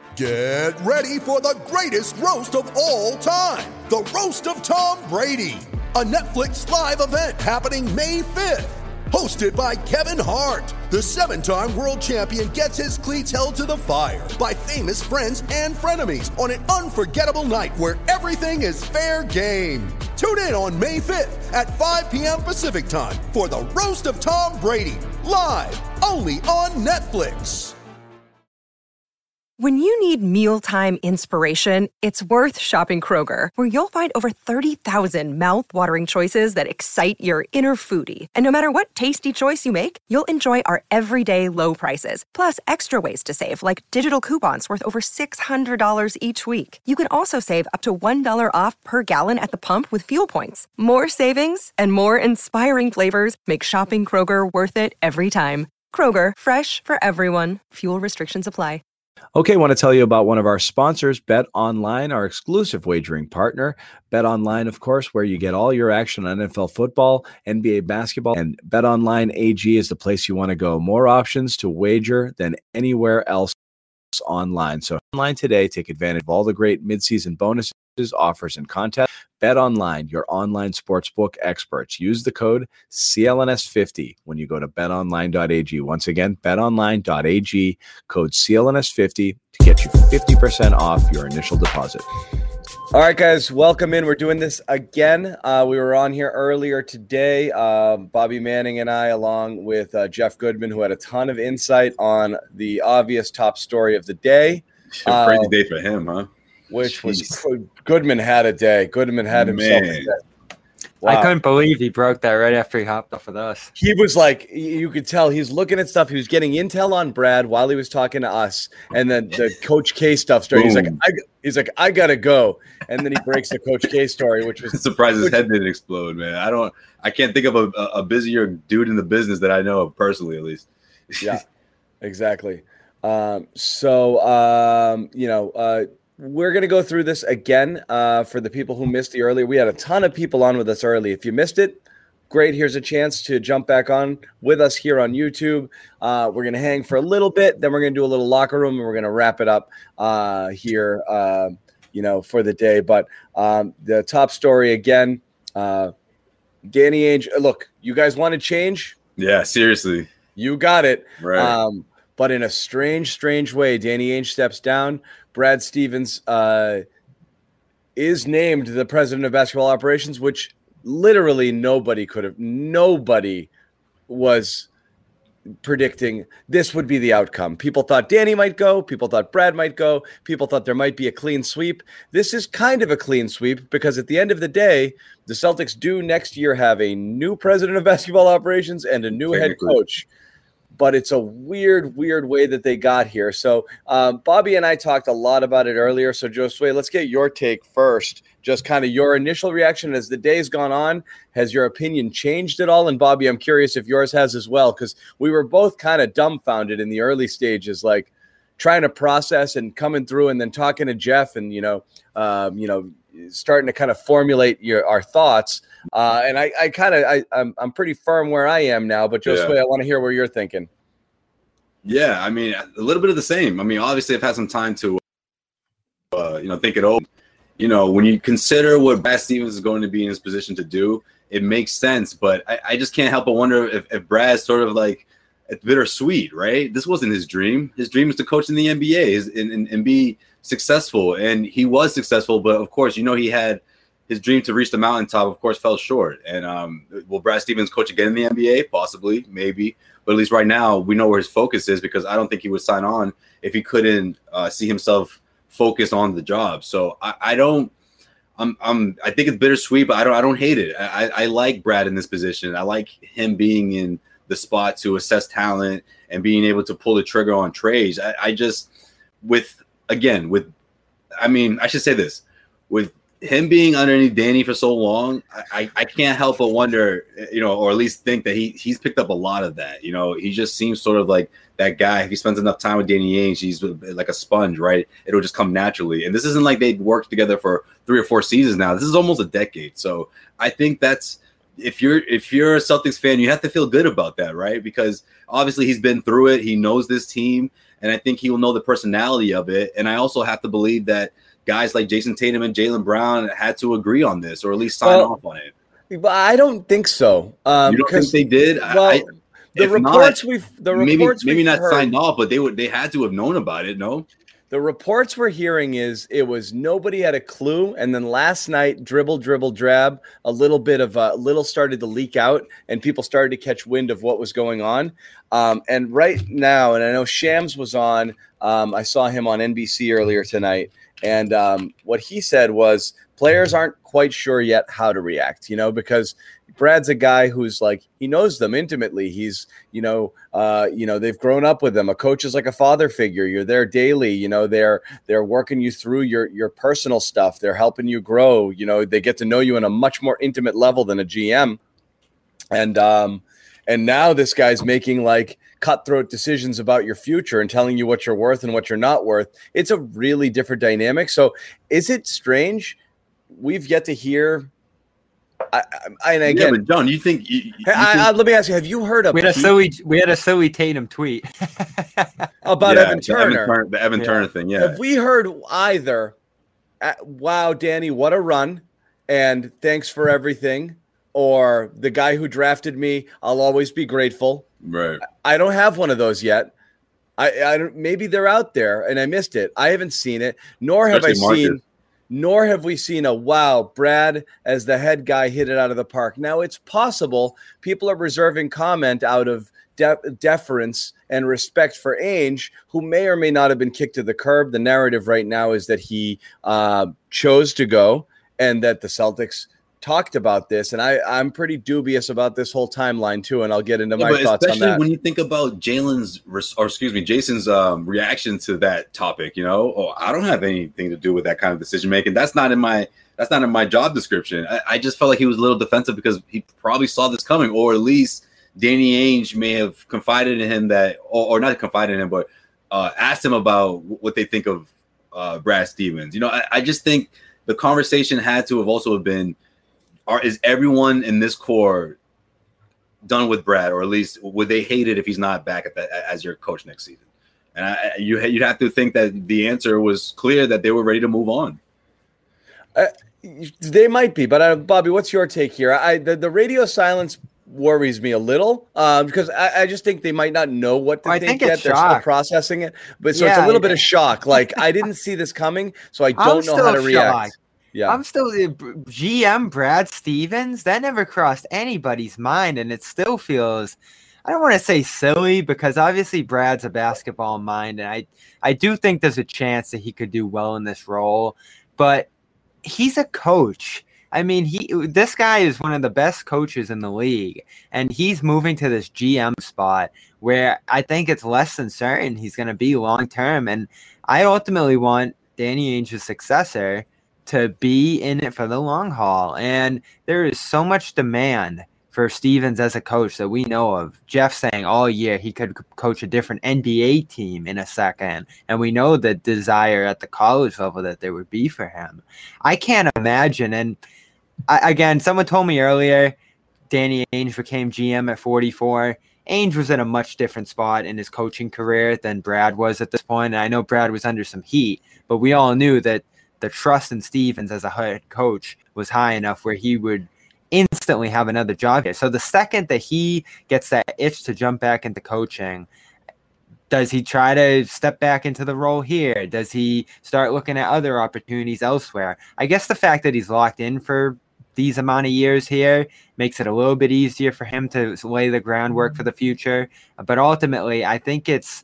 Get ready for the greatest roast of all time, the Roast of Tom Brady, a Netflix live event happening May 5th. Hosted by Kevin Hart, the 7-time world champion gets his cleats held to the fire by famous friends and frenemies on an unforgettable night where everything is fair game. Tune in on May 5th at 5 p.m. Pacific time for the Roast of Tom Brady, live only on Netflix. When you need mealtime inspiration, it's worth shopping Kroger, where you'll find over 30,000 mouth-watering choices that excite your inner foodie. And no matter what tasty choice you make, you'll enjoy our everyday low prices, plus extra ways to save, like digital coupons worth over $600 each week. You can also save up to $1 off per gallon at the pump with fuel points. More savings and more inspiring flavors make shopping Kroger worth it every time. Kroger, fresh for everyone. Fuel restrictions apply. Okay, I want to tell you about one of our sponsors, Bet Online, our exclusive wagering partner. Bet Online, of course, where you get all your action on NFL football, NBA basketball, and Bet Online AG is the place you want to go. More options to wager than anywhere else online. So online today, take advantage of all the great midseason bonuses, offers, and contests. Bet Online, your online sportsbook experts. Use the code CLNS50 when you go to betonline.ag. Once again, betonline.ag, code CLNS50 to get you 50% off your initial deposit. All right, guys, welcome in. We're doing this again. We were on here earlier today, Bobby Manning and I, along with Jeff Goodman, who had a ton of insight on the obvious top story of the day. Crazy day for him, huh? Which was Goodman had a day. Goodman had himself a day. Wow. I couldn't believe he broke that right after he hopped off with us. He was like, you could tell he's looking at stuff. He was getting intel on Brad while he was talking to us. And then the Coach K stuff started. He's like, I got to go. And then he breaks the Coach K story, which was surprised his head didn't explode, man. I can't think of a busier dude in the business that I know of personally, at least. Yeah, exactly. We're going to go through this again for the people who missed the earlier. We had a ton of people on with us early. If you missed it, great. Here's a chance to jump back on with us here on YouTube. We're going to hang for a little bit. Then we're going to do a little locker room, and we're going to wrap it up here, for the day. But the top story again, Danny Ainge. Look, you guys want to change? Yeah, seriously. You got it. Right. But in a strange way, Danny Ainge steps down. Brad Stevens is named the president of basketball operations, which literally nobody was predicting this would be the outcome. People thought Danny might go. People thought Brad might go. People thought there might be a clean sweep. This is kind of a clean sweep because at the end of the day, the Celtics do next year have a new president of basketball operations and a new head coach. But it's a weird way that they got here. So Bobby and I talked a lot about it earlier. So Josue, let's get your take first. Just kind of your initial reaction as the day's gone on. Has your opinion changed at all? And Bobby, I'm curious if yours has as well, because we were both kind of dumbfounded in the early stages, like trying to process and coming through and then talking to Jeff and, starting to kind of formulate our thoughts. And I'm pretty firm where I am now, but Josue, I want to hear where you're thinking. Yeah, I mean, a little bit of the same. I mean, obviously I've had some time to, think it over. When you consider what Brad Stevens is going to be in his position to do, it makes sense. But I just can't help but wonder if Brad's sort of like, it's bittersweet, right? This wasn't his dream. His dream is to coach in the NBA and be successful. And he was successful, but of course, he had his dream to reach the mountaintop, of course, fell short. And will Brad Stevens coach again in the NBA? Possibly, maybe. But at least right now, we know where his focus is, because I don't think he would sign on if he couldn't see himself focused on the job. So I think it's bittersweet, but I don't hate it. I like Brad in this position. I like him being in the spot to assess talent and being able to pull the trigger on trades. I should say this, with him being underneath Danny for so long, I can't help but wonder, or at least think that he's picked up a lot of that. He just seems sort of like that guy. If he spends enough time with Danny Ainge, he's like a sponge, right? It'll just come naturally. And this isn't like they've worked together for 3 or 4 seasons now. This is almost a decade. So I think that's, if you're a Celtics fan, you have to feel good about that, right? Because obviously he's been through it. He knows this team. and I think he will know the personality of it. And I also have to believe that guys like Jason Tatum and Jaylen Brown had to agree on this, or at least sign off on it. But I don't think so. You don't think they did? Well, the reports maybe not signed off, but they had to have known about it. No. The reports we're hearing is it was nobody had a clue, and then last night, dribble, drab, a little started to leak out, and people started to catch wind of what was going on. And right now, and I know Shams was on, I saw him on NBC earlier tonight, and what he said was players aren't quite sure yet how to react, because Brad's a guy who's like, he knows them intimately. He's, they've grown up with them. A coach is like a father figure. You're there daily. They're working you through your personal stuff. They're helping you grow. They get to know you on a much more intimate level than a GM. And now this guy's making like cutthroat decisions about your future and telling you what you're worth and what you're not worth. It's a really different dynamic. So is it strange? We've yet to hear. And again, but John, you think? Let me ask you: have you heard of? We had a silly Tatum tweet about Evan Turner, the Evan Turner thing. Yeah, have we heard either? Wow, Danny, what a run! And thanks for everything. Or the guy who drafted me, I'll always be grateful. Right. I don't have one of those yet. I don't. Maybe they're out there, and I missed it. I haven't seen it, nor have we seen a wow, Brad as the head guy hit it out of the park. Now, it's possible people are reserving comment out of deference and respect for Ainge, who may or may not have been kicked to the curb. The narrative right now is that he chose to go and that the Celtics talked about this. And I'm pretty dubious about this whole timeline too, and I'll get into my thoughts on that. Especially when you think about Jason's reaction to that topic, I don't have anything to do with that kind of decision making. That's not in my job description. I just felt like he was a little defensive because he probably saw this coming, or at least Danny Ainge may have confided in him that, or not confided in him, but asked him about what they think of Brad Stevens. I just think the conversation had to have also been, is everyone in this core done with Brad, or at least would they hate it if he's not back as your coach next season? And you'd have to think that the answer was clear, that they were ready to move on. They might be, but Bobby, what's your take here? The radio silence worries me a little because I just think they might not know what to think yet. They're still processing it, but so it's a little bit of shock. Like, I didn't see this coming, so I don't know how to react. Yeah, I'm still GM Brad Stevens. That never crossed anybody's mind, and it still feels, I don't want to say silly, because obviously Brad's a basketball mind, and I do think there's a chance that he could do well in this role, but he's a coach. I mean, this guy is one of the best coaches in the league, and he's moving to this GM spot where I think it's less than certain he's going to be long term, and I ultimately want Danny Ainge's successor to be in it for the long haul. And there is so much demand for Stevens as a coach that we know of. Jeff saying all year he could coach a different NBA team in a second. And we know the desire at the college level that there would be for him. I can't imagine. And again, someone told me earlier, Danny Ainge became GM at 44. Ainge was in a much different spot in his coaching career than Brad was at this point. And I know Brad was under some heat, but we all knew that the trust in Stevens as a head coach was high enough where he would instantly have another job here. So the second that he gets that itch to jump back into coaching, does he try to step back into the role here? Does he start looking at other opportunities elsewhere? I guess the fact that he's locked in for these amount of years here makes it a little bit easier for him to lay the groundwork for the future. But ultimately, I think it's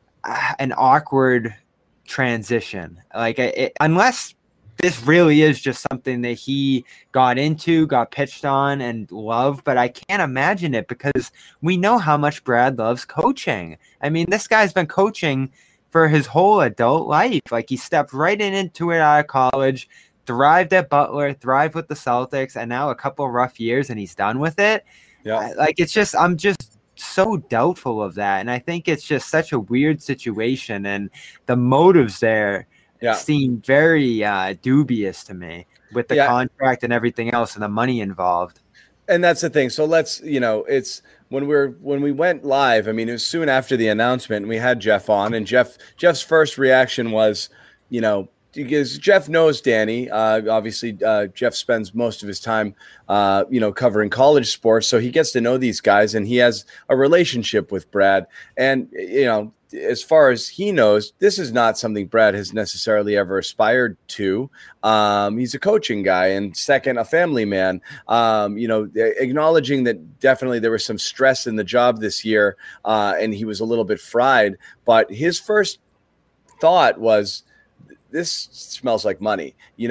an awkward transition. Like, unless this really is just something that he got pitched on and loved, but I can't imagine it because we know how much Brad loves coaching. I mean, this guy's been coaching for his whole adult life. Like, he stepped right into it out of college, thrived at Butler, thrived with the Celtics, and now a couple rough years and he's done with it. Yeah. Like, it's just, I'm just so doubtful of that. And I think it's just such a weird situation, and the motives there seem very dubious to me with the contract and everything else and the money involved. And that's the thing. So let's, it's when we went live, I mean, it was soon after the announcement, and we had Jeff on, and Jeff's first reaction was, because Jeff knows Danny. Obviously, Jeff spends most of his time, covering college sports, so he gets to know these guys, and he has a relationship with Brad. And as far as he knows, this is not something Brad has necessarily ever aspired to. He's a coaching guy, and second, a family man. Acknowledging that definitely there was some stress in the job this year, and he was a little bit fried. But his first thought was, this smells like money,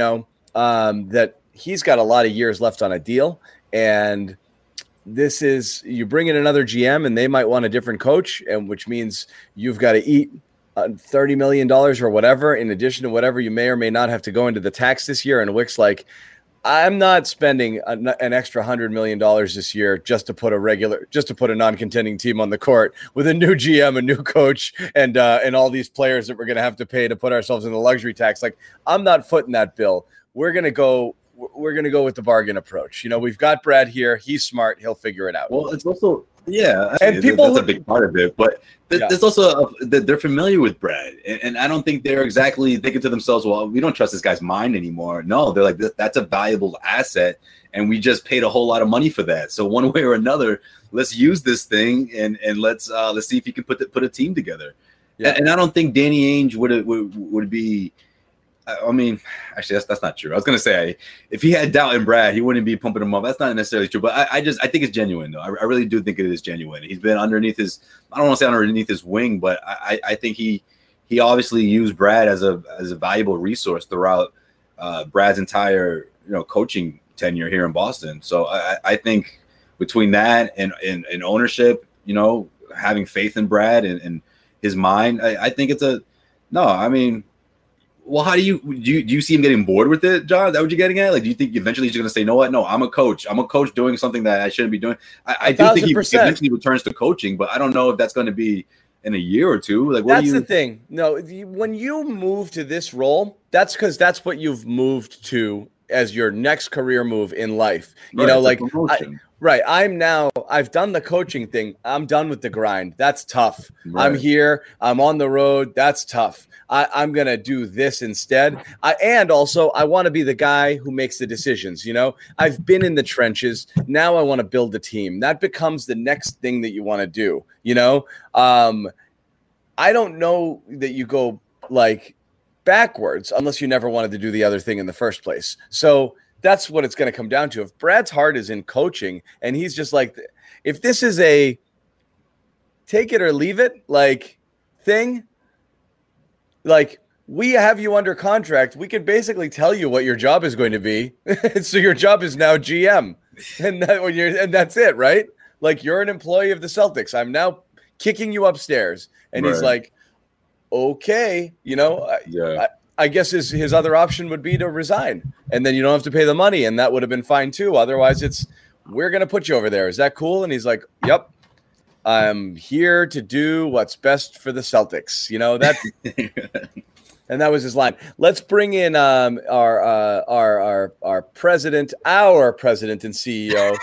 that he's got a lot of years left on a deal. And this is, you bring in another GM and they might want a different coach, and which means you've got to eat $30 million or whatever, in addition to whatever you may or may not have to go into the tax this year. And Wick's like, I'm not spending an extra $100 million this year just to put a non-contending team on the court with a new GM, a new coach, and all these players that we're going to have to pay to put ourselves in the luxury tax. Like, I'm not footing that bill. We're going to go with the bargain approach. We've got Brad here. He's smart. He'll figure it out. Well, it's also, yeah, and that's a big part of it. But there's also that they're familiar with Brad, and I don't think they're exactly thinking to themselves, well, we don't trust this guy's mind anymore. No, they're like, that's a valuable asset, and we just paid a whole lot of money for that. So one way or another, let's use this thing and let's see if he can put a team together. Yeah. And I don't think Danny Ainge would be. I mean, actually, that's not true. I was going to say, if he had doubt in Brad, he wouldn't be pumping him up. That's not necessarily true, but I think it's genuine, though. I really do think it is genuine. He's been underneath his, I don't want to say underneath his wing, but I think he obviously used Brad as a valuable resource throughout Brad's entire coaching tenure here in Boston. So I think between that and ownership, having faith in Brad and his mind, I think it's I mean. Well, how do you see him getting bored with it, John? Is that what you're getting at? Like, do you think eventually he's going to say, "No, what? No, I'm a coach. I'm a coach doing something that I shouldn't be doing." I do think he eventually returns to coaching, but I don't know if that's going to be in a year or two. Like, that's the thing. No, when you move to this role, that's because that's what you've moved to as your next career move in life. Right. I've done the coaching thing. I'm done with the grind. That's tough. Right. I'm here. I'm on the road. That's tough. I'm going to do this instead. And also, I want to be the guy who makes the decisions. I've been in the trenches. Now I want to build a team. That becomes the next thing that you want to do. I don't know that you go backwards unless you never wanted to do the other thing in the first place. So that's what it's going to come down to. If Brad's heart is in coaching and he's just like, if this is a take it or leave it thing, we have you under contract. We can basically tell you what your job is going to be. So your job is now GM, and that's it, right? You're an employee of the Celtics. I'm now kicking you upstairs, and He's like, okay, I guess his other option would be to resign, and then you don't have to pay the money, and that would have been fine too. Otherwise, we're going to put you over there. Is that cool? And he's like, yep. I'm here to do what's best for the Celtics. That, and that was his line. Let's bring in our president, and CEO.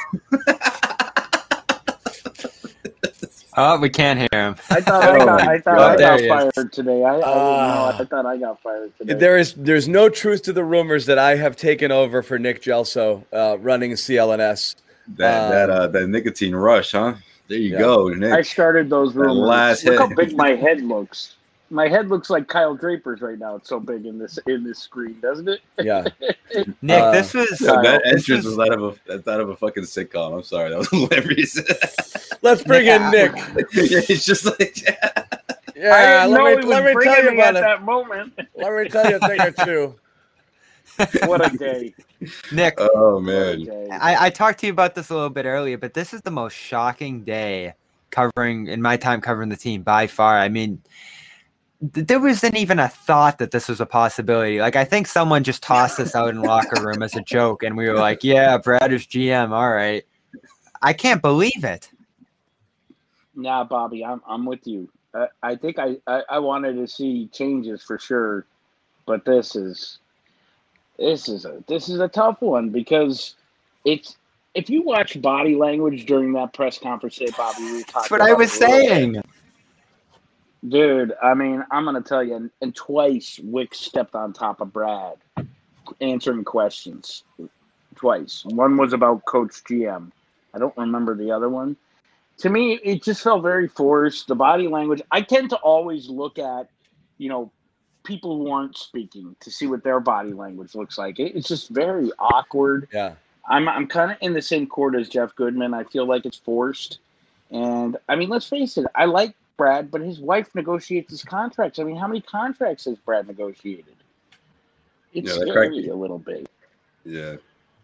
Oh, we can't hear him. I thought I got fired today. I thought I got fired today. There's no truth to the rumors that I have taken over for Nick Gelso, running CLNS. That nicotine rush, huh? There you go, Nick. I started those rumors. Look how big my head looks. My head looks like Kyle Draper's right now. It's so big in this screen, doesn't it? Yeah. Nick, this was that entrance was out of a fucking sitcom. I'm sorry, that was hilarious. Let's bring in Nick. It's just like, yeah. Let me tell you about that moment. Let me tell you a thing or two. What a day, Nick. Oh man, I talked to you about this a little bit earlier, but this is the most shocking day in my time covering the team by far. I mean, there wasn't even a thought that this was a possibility. I think someone just tossed this out in the locker room as a joke, and we were like, "Yeah, Brad is GM. All right." I can't believe it. Nah, Bobby, I'm with you. I think I wanted to see changes for sure, but this is a tough one because if you watch body language during that press conference today, Bobby, we were talking That's what I was saying. Dude, I mean, I'm going to tell you, and twice Wick stepped on top of Brad answering questions. Twice. One was about Coach GM. I don't remember the other one. To me, it just felt very forced. The body language. I tend to always look at, people who aren't speaking to see what their body language looks like. It's just very awkward. Yeah. I'm kind of in the same court as Jeff Goodman. I feel like it's forced. And, I mean, let's face it. I like Brad, but his wife negotiates his contracts. I mean, how many contracts has Brad negotiated? It's scary a little bit. Yeah.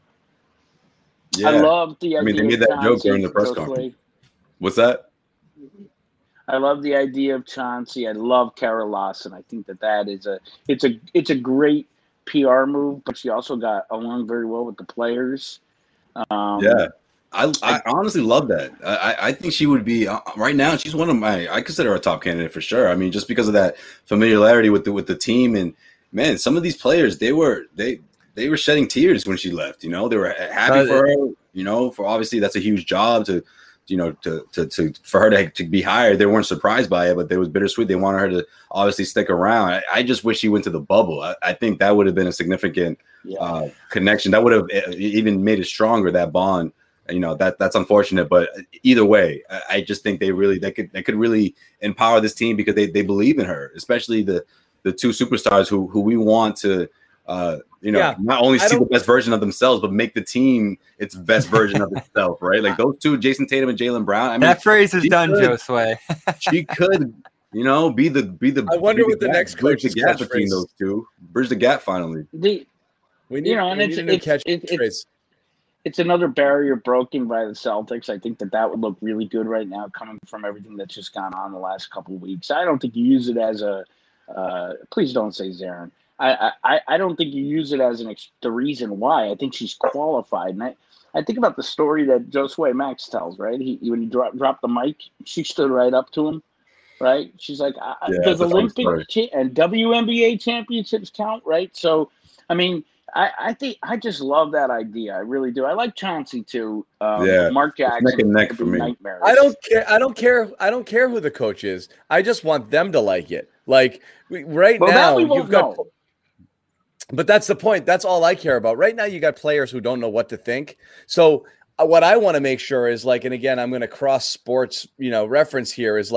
I love the idea. I mean, they made that joke during the press conference. What's that? I love the idea of Chauncey. I love Kara Lawson. I think that is it's a great PR move, but she also got along very well with the players. I honestly love that. I think she would be right now. She's one of I consider her a top candidate for sure. I mean, just because of that familiarity with the team, and man, some of these players they were shedding tears when she left. They were happy for her. For obviously that's a huge job to for her to be hired. They weren't surprised by it, but it was bittersweet. They wanted her to obviously stick around. I just wish she went to the bubble. I think that would have been a significant connection. That would have even made it stronger, that bond. That's unfortunate, but either way, I just think they could really empower this team because they believe in her, especially the two superstars who we want to not only see the best version of themselves, but make the team its best version of itself, right? Like those two, Jason Tatum and Jaylen Brown. I mean, that phrase is done, Josue. She could, be the. I wonder what the next bridge the gap between those two. Bridge the gap finally. It's another barrier broken by the Celtics. I think that would look really good right now, coming from everything that's just gone on the last couple of weeks. I don't think you use it as a. Please don't say Zarin. I don't think you use it as the reason why. I think she's qualified, and I think about the story that Josue Max tells. Right, when he dropped the mic, she stood right up to him. Right, she's like, "Does Olympic and WNBA championships count?" Right, so I mean, I think I just love that idea. I really do. I like Chauncey too. Mark Jackson, neck and neck for me. Nightmares. I don't care who the coach is. I just want them to like it. Like now, you've got. Know. But that's the point. That's all I care about. Right now, you got players who don't know what to think. So what I want to make sure is and again, I'm going to cross sports, reference here is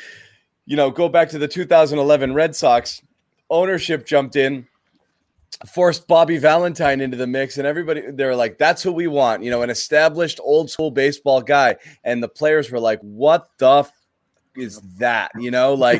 go back to the 2011 Red Sox. Ownership jumped in, forced Bobby Valentine into the mix, and everybody, they're like, that's who we want, an established old school baseball guy. And the players were like, what the is that, and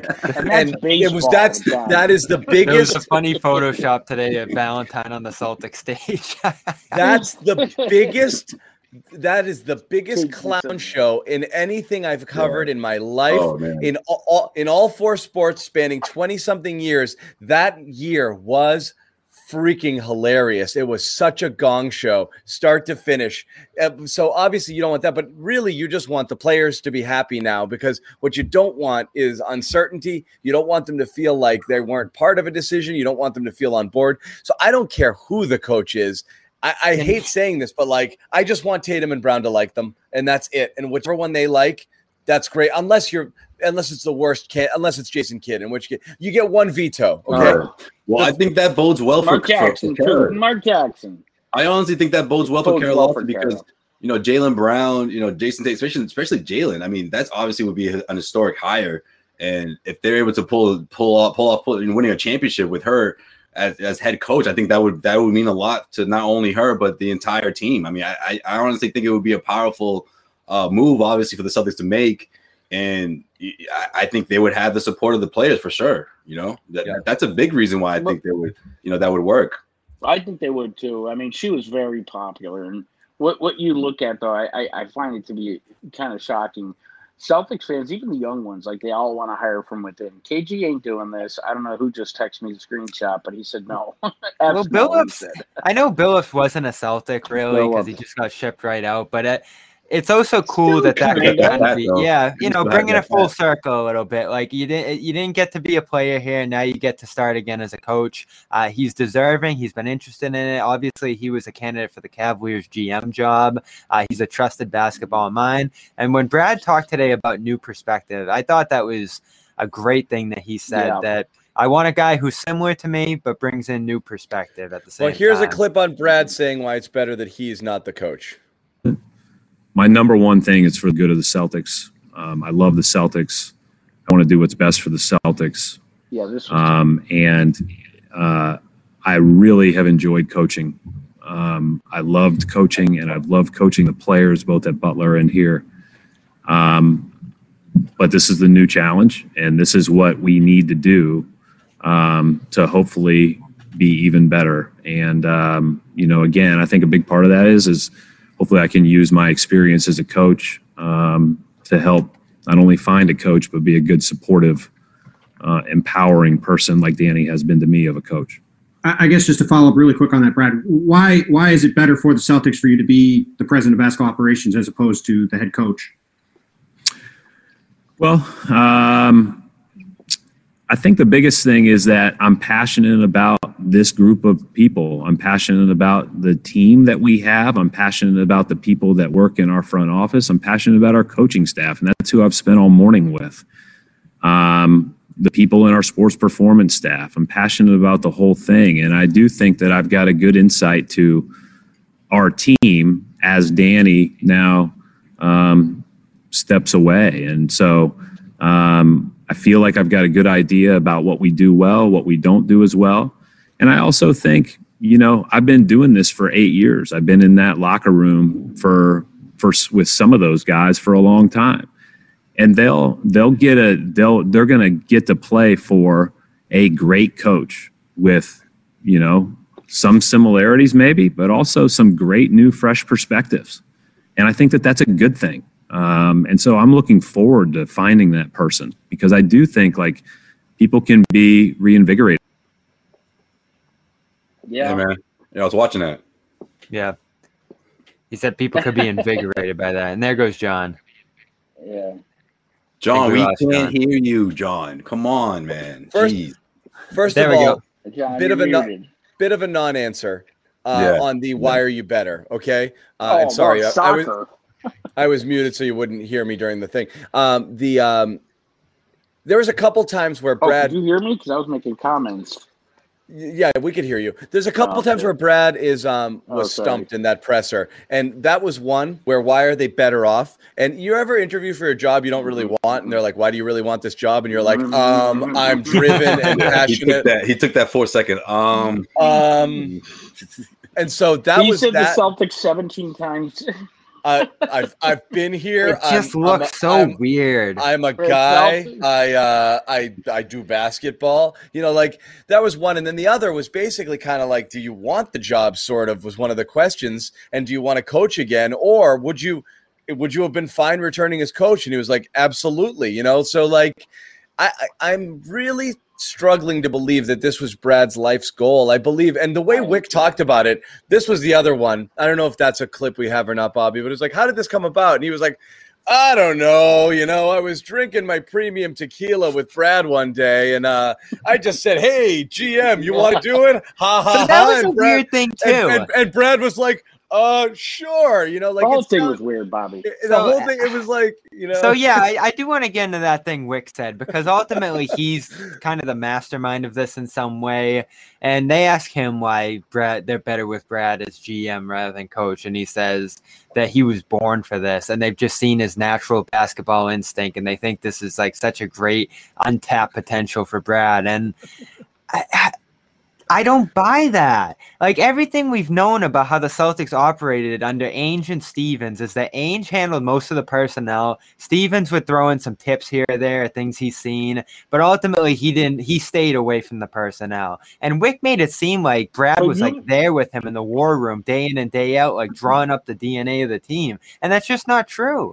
it was that is the biggest. There was a funny Photoshop today of Valentine on the Celtic stage. That's the biggest. That is the biggest clown show in anything I've covered in my life. In all four sports spanning 20-something years, that year was freaking hilarious. It was such a gong show, start to finish. So obviously you don't want that, but really you just want the players to be happy now, because what you don't want is uncertainty. You don't want them to feel like they weren't part of a decision. You don't want them to feel on board. So I don't care who the coach is. I hate saying this, but I just want Tatum and Brown to like them, and that's it. And whichever one they like, that's great. Unless it's the worst unless it's Jason Kidd, in which case you get one veto. Okay. Well, I think that bodes well Mark Jackson. Mark Jackson. I honestly think that bodes well for Carol Lawson because Jaylen Brown, Jason Tatum, especially Jaylen. I mean, that's obviously would be an historic hire, and if they're able to pull off winning a championship with her as head coach, I think that would mean a lot to not only her but the entire team. I mean, I honestly think it would be a powerful move, obviously, for the Celtics to make. And I think they would have the support of the players for sure. That's a big reason why I think they would, that would work. I think they would too. I mean, she was very popular, and what you look at though, I find it to be kind of shocking. Celtics fans, even the young ones, they all want to hire from within. KG ain't doing this. I don't know who just texted me the screenshot, but he said no. Well, Billups, I know Billups wasn't a Celtic really because he just got shipped right out, but it's also cool that could kind of be, bringing it full circle a little bit. Like you didn't get to be a player here, now you get to start again as a coach. He's deserving. He's been interested in it. Obviously, he was a candidate for the Cavaliers GM job. He's a trusted basketball mind. And when Brad talked today about new perspective, I thought that was a great thing that he said, that I want a guy who's similar to me but brings in new perspective at the same time. Well, here's a clip on Brad saying why it's better that he's not the coach. My number one thing is for the good of the Celtics. I love the Celtics. I want to do what's best for the Celtics. Yeah, this I really have enjoyed coaching. I loved coaching, and I've loved coaching the players both at Butler and here. But this is the new challenge, and this is what we need to do to hopefully be even better. And, again, I think a big part of that is hopefully I can use my experience as a coach to help not only find a coach, but be a good, supportive, empowering person like Danny has been to me of a coach. I guess just to follow up really quick on that, Brad, why is it better for the Celtics for you to be the president of basketball operations as opposed to the head coach? Well, I think the biggest thing is that I'm passionate about this group of people. I'm passionate about the team that we have. I'm passionate about the people that work in our front office. I'm passionate about our coaching staff, and that's who I've spent all morning with. The people in our sports performance staff. I'm passionate about the whole thing, and I do think that I've got a good insight to our team as Danny now steps away. And so I feel like I've got a good idea about what we do well, what we don't do as well. And I also think, I've been doing this for 8 years. I've been in that locker room with some of those guys for a long time. And they're going to get to play for a great coach with, some similarities maybe, but also some great new fresh perspectives. And I think that that's a good thing. And so I'm looking forward to finding that person, because I do think like people can be reinvigorated. Yeah, man. Yeah, I was watching that. Yeah. He said people could be invigorated by that. And there goes John. Yeah. John, we can't hear you, John. Come on, man. First of all, John, bit of a non-answer on the why are you better, okay? And sorry, I was muted so you wouldn't hear me during the thing. There was a couple times where Brad... did you hear me? Because I was making comments. Yeah, we could hear you. There's a couple times where Brad was stumped in that presser, and that was one where why are they better off? And you ever interview for a job you don't really want, and they're like, "Why do you really want this job?" And you're like, "I'm driven and passionate." He took that 4 second. And so that he was said that. The Celtics 17 times. I've been here. It just looks so weird. I'm a guy. I do basketball. Like that was one, and then the other was basically kind of like, do you want the job? Sort of was one of the questions, and do you want to coach again, or would you have been fine returning as coach? And he was like, absolutely. So like, I'm really struggling to believe that this was Brad's life's goal. I believe, and the way Wick talked about it, this was the other one. I don't know if that's a clip we have or not, Bobby, but it was like, how did this come about? And he was like, I don't know. I was drinking my premium tequila with Brad one day, and I just said, hey, GM, you want to do it? Ha, ha, so that was a weird thing, too. And Brad was like, sure. Like the whole thing was weird, Bobby. The whole thing, it was like, So yeah, I do want to get into that thing Wick said, because ultimately he's kind of the mastermind of this in some way. And they ask him why they're better with Brad as GM rather than coach, and he says that he was born for this, and they've just seen his natural basketball instinct, and they think this is like such a great untapped potential for Brad. And I don't buy that. Like everything we've known about how the Celtics operated under Ainge and Stevens is that Ainge handled most of the personnel. Stevens would throw in some tips here or there, things he's seen, but ultimately he stayed away from the personnel. And Wick made it seem like Brad was like there with him in the war room day in and day out, like drawing up the DNA of the team. And that's just not true.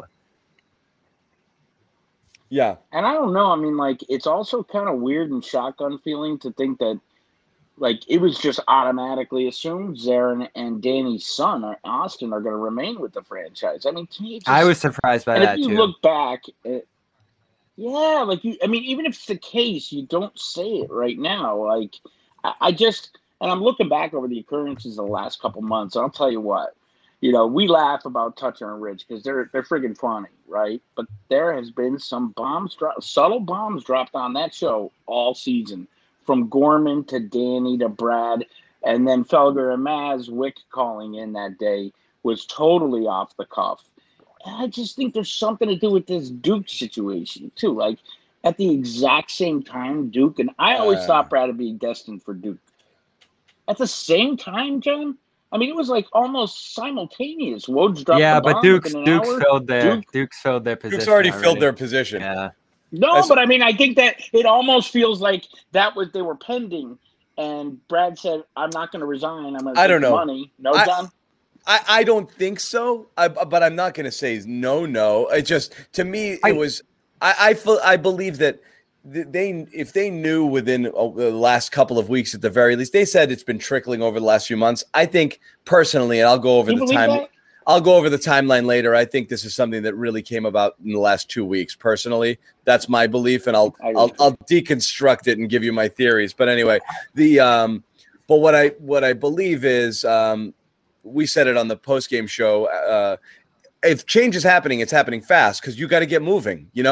Yeah. And I don't know. I mean, like, it's also kind of weird and shotgun feeling to think that Like, it was just automatically assumed Zarin and Danny's son, Austin, are going to remain with the franchise. I mean, to me, I was surprised by that, if you too. look back, yeah, like, even if it's the case, you don't say it right now. Like, I just, and I'm looking back over the occurrences of the last couple months, and I'll tell you what, we laugh about Toucher and Rich because they're friggin' funny, right? But there has been some subtle bombs dropped on that show all season. From Gorman to Danny to Brad, and then Felger and Maz, Wick calling in that day was totally off the cuff. And I just think there's something to do with this Duke situation, too. Like, at the exact same time, Duke, and I always thought Brad would be destined for Duke. At the same time, John, I mean, it was like almost simultaneous. Woj dropped the bomb Duke's hour. filled their position. Duke's already filled their position. Yeah. No, but I mean, I think that it almost feels like they were pending, and Brad said, "I'm not going to resign. I'm going to take the money." No, John. I don't think so. But I'm not going to say no. It just, to me, it was. I believe that if they knew within the last couple of weeks at the very least, they said it's been trickling over the last few months. I think personally, and I'll go over the time. That? I'll go over the timeline later. I think this is something that really came about in the last 2 weeks. Personally, that's my belief, and I'll deconstruct it and give you my theories. But anyway, but what I believe is, we said it on the postgame show. If change is happening, it's happening fast because you got to get moving. You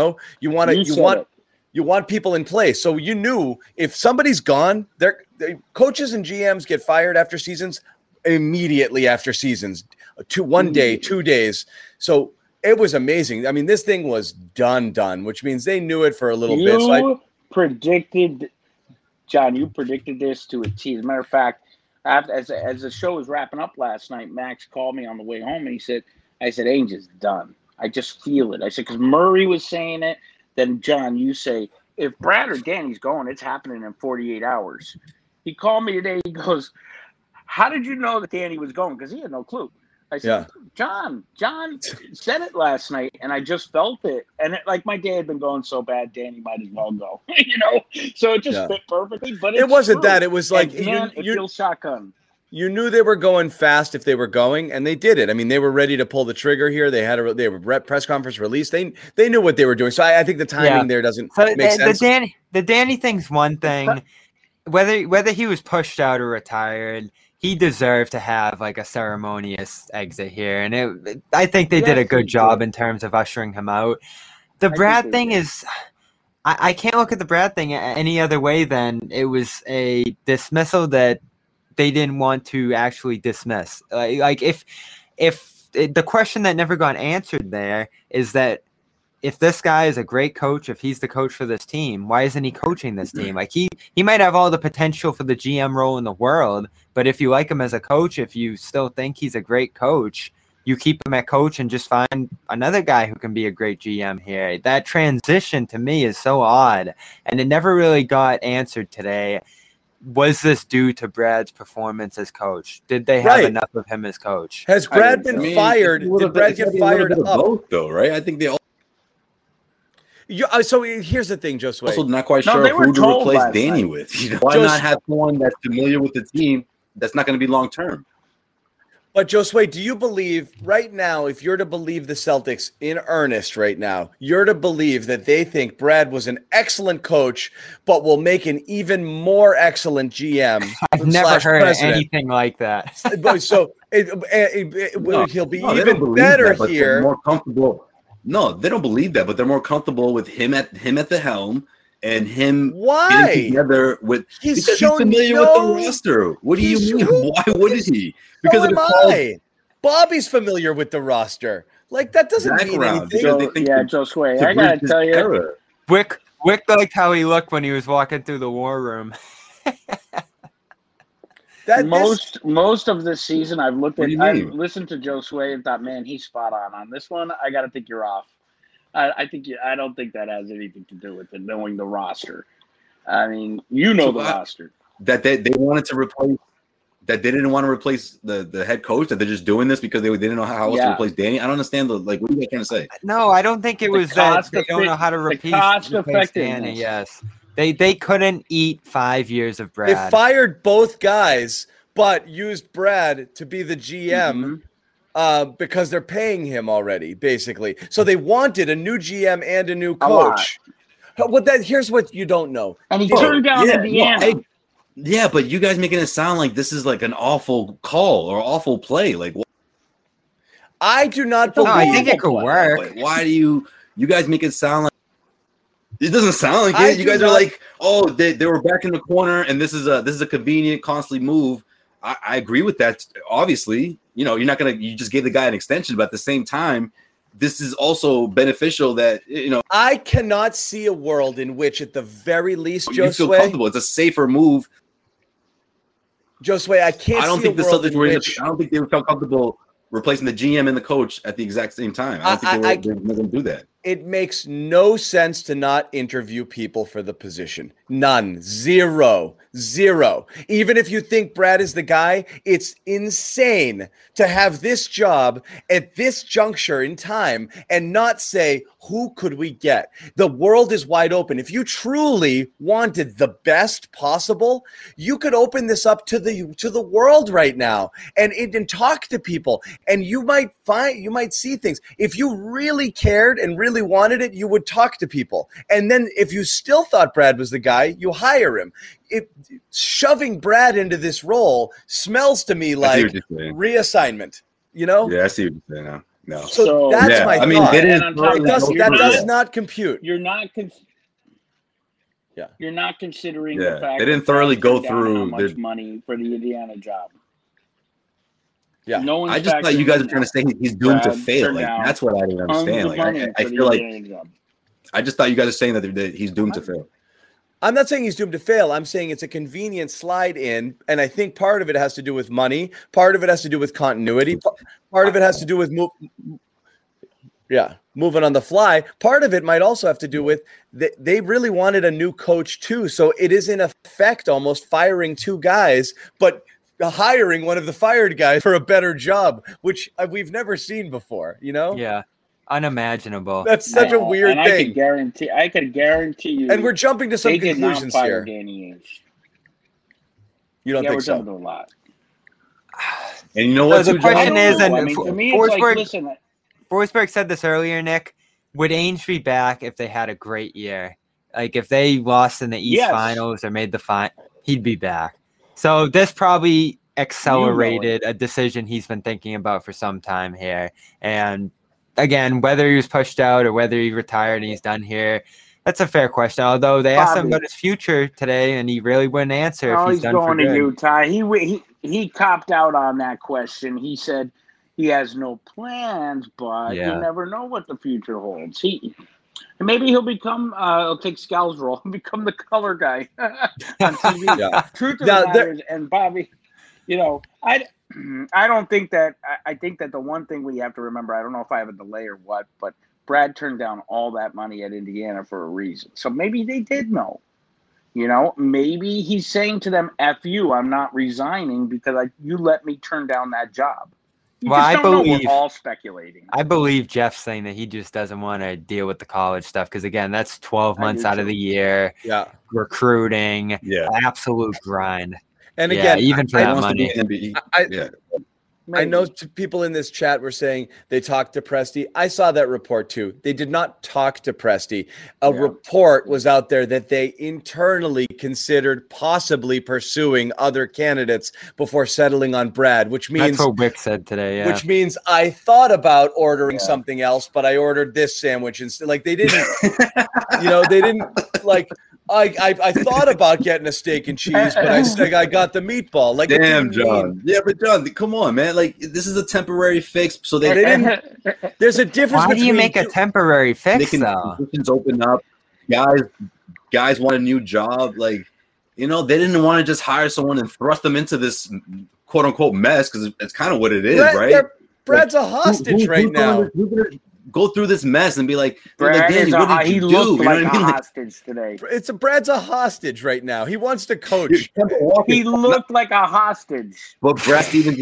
want people in place. So you knew if somebody's gone, coaches and GMs get fired after seasons immediately after seasons. 1 day, 2 days. So it was amazing. I mean, this thing was done, which means they knew it for a little bit. So John, you predicted this to a T. As a matter of fact, as the show was wrapping up last night, Max called me on the way home and I said, Ainge is done. I just feel it. I said, because Murray was saying it. Then, John, you say, if Brad or Danny's going, it's happening in 48 hours. He called me today. He goes, how did you know that Danny was going? Because he had no clue. I said, John said it last night, and I just felt it. And like my day had been going so bad, Danny might as well go. So it just fit perfectly. But it wasn't true. That. It was like it feels shotgun. You knew they were going fast if they were going, and they did it. I mean, they were ready to pull the trigger here. They had a press conference release. They knew what they were doing. So I think the timing there doesn't make sense. The Danny thing's one thing. Whether he was pushed out or retired, he deserved to have like a ceremonious exit here, and I think they did a good job in terms of ushering him out. The Brad thing is, I can't look at the Brad thing any other way than it was a dismissal that they didn't want to actually dismiss. Like if the question that never got answered there is that if this guy is a great coach, if he's the coach for this team, why isn't he coaching this team? Like he might have all the potential for the GM role in the world, but if you like him as a coach, if you still think he's a great coach, you keep him at coach and just find another guy who can be a great GM here. That transition to me is so odd, and it never really got answered today. Was this due to Brad's performance as coach? Did they have enough of him as coach? Has Brad been fired? Did Brad get fired up? Both, though, right? I think they all. So here's the thing, Josue. Also, not quite sure who to replace Danny with. Why not have someone that's familiar with the team that's not going to be long term? But Josue, do you believe right now, if you're to believe the Celtics in earnest right now, you're to believe that they think Brad was an excellent coach, but will make an even more excellent GM? I've never heard anything like that. So he'll be even better here. More comfortable. No, they don't believe that, but they're more comfortable with him at the helm and him getting together with because he's familiar with the roster. What do you mean? Why wouldn't he? Because of the Bobby's familiar with the roster. Like that doesn't mean anything. Josue, I gotta tell you, Wick liked how he looked when he was walking through the war room. Most of this season, I've listened to Josue and thought, man, he's spot on. On this one, I got to think you're off. I don't think that has anything to do with it, knowing the roster. I mean, the roster. That they wanted to replace, that they didn't want to replace the head coach, that they're just doing this because they didn't know how else to replace Danny. I don't understand what are you trying to say? No, I don't think it was that they don't know how to replace Danny. Yes. They couldn't eat 5 years of Brad. They fired both guys, but used Brad to be the GM because they're paying him already, basically. So they wanted a new GM and a new coach. Here's what you don't know. And he turned down Indiana. Yeah, but you guys making it sound like this is like an awful call or awful play. Like, I do not believe. No, I think it could work. But why do you guys make it sound like it doesn't sound like it? You guys are like, oh, they were back in the corner, and this is a convenient, costly move. I agree with that. Obviously, you're not you just gave the guy an extension, but at the same time, this is also beneficial that, I cannot see a world in which, at the very least, you feel comfortable. It's a safer move. Josue, I can't. I don't think the Celtics were. I don't think they felt comfortable replacing the GM and the coach at the exact same time. I don't think they were going to do that. It makes no sense to not interview people for the position. None. Zero. Even if you think Brad is the guy, it's insane to have this job at this juncture in time and not say, who could we get? The world is wide open. If you truly wanted the best possible, you could open this up to the world right now and talk to people, and you might see things. If you really cared and really wanted it, you would talk to people. And then if you still thought Brad was the guy, you hire him. Shoving Brad into this role smells to me like reassignment, Yeah, I see what you're saying now. No. So that's my thought. That does not compute. You're not considering the fact they didn't thoroughly go through how much money for the Indiana job. Yeah, I just thought you guys were trying to say he's doomed to fail. Like, that's what I didn't understand. Like, I feel like I just thought you guys were saying that he's doomed to fail. I'm not saying he's doomed to fail. I'm saying it's a convenient slide in, and I think part of it has to do with money. Part of it has to do with continuity. Part of it has to do with moving on the fly. Part of it might also have to do with they really wanted a new coach too. So it is in effect almost firing two guys, but hiring one of the fired guys for a better job, which we've never seen before, Yeah. Unimaginable. That's such a weird thing. I could guarantee you. And we're jumping to some conclusions here. Danny Ainge. You don't think so? We're jumping a lot. And you know what? The question is, and to me, it's like, listen. Forsberg said this earlier, Nick. Would Ainge be back if they had a great year? Like if they lost in the East Finals or made the final, he'd be back. So this probably accelerated a decision he's been thinking about for some time here. And again, whether he was pushed out or whether he retired and he's done here, that's a fair question. Although they asked him about his future today, and he really wouldn't answer if he's done going for good. to Utah. He copped out on that question. He said he has no plans, but you never know what the future holds. Maybe he'll become he'll take Scal's role and become the color guy on TV. Truth of the matter is, and Bobby, I don't think that – I think that the one thing we have to remember, I don't know if I have a delay or what, but Brad turned down all that money at Indiana for a reason. So maybe they did know. Maybe he's saying to them, F you, I'm not resigning because you let me turn down that job. We're all speculating. I believe Jeff's saying that he just doesn't want to deal with the college stuff because, again, that's 12 months out of the year. Yeah. Recruiting. Yeah. Absolute grind. And again, even for that money. I know people in this chat were saying they talked to Presti. I saw that report too. They did not talk to Presti. A report was out there that they internally considered possibly pursuing other candidates before settling on Brad, which means that's what Wick said today. Yeah. Which means I thought about ordering something else, but I ordered this sandwich instead. Like they didn't, they didn't like. I thought about getting a steak and cheese, but I got the meatball. Like, damn, John. Yeah, but John, come on, man. Like, this is a temporary fix, so they didn't. There's a difference. Why do you make a temporary fix? Positions open up. Guys want a new job. Like, they didn't want to just hire someone and thrust them into this quote unquote mess because it's kind of what it is, right? Brad's a hostage right now. Go through this mess and be like, Danny, what did you do? Looked like a hostage today. Brad's a hostage right now. He wants to coach. He looked like a hostage. But Brad Stevens